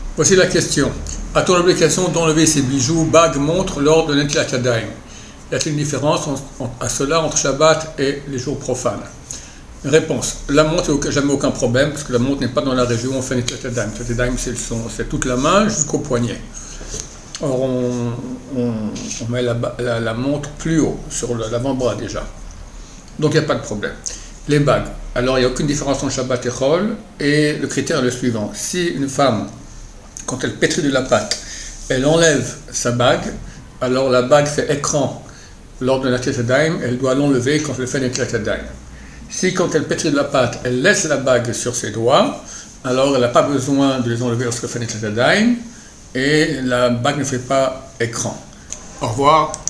Voici la question. A-t-on l'obligation d'enlever ses bijoux, bagues, montres lors de Netilat Yadayim? Y a-t-il une différence à cela entre Shabbat et les jours profanes? Réponse. La montre, il n'y a jamais aucun problème, parce que la montre n'est pas dans la région où on fait Netilat Yadayim. Netilat Yadayim, c'est toute la main jusqu'au poignet. Or, on met la montre plus haut, sur l'avant-bras déjà. Donc, il n'y a pas de problème. Les bagues. Alors, il n'y a aucune différence entre Shabbat et Chol, et le critère est le suivant. Si une femme, quand elle pétrit de la pâte, elle enlève sa bague, alors la bague fait écran lors de Netilat Yadayim, elle doit l'enlever quand elle fait Netilat Yadayim. Si quand elle pétrit de la pâte, elle laisse la bague sur ses doigts, alors elle n'a pas besoin de les enlever lorsqu'elle fait Netilat Yadayim, et la bague ne fait pas écran. Au revoir.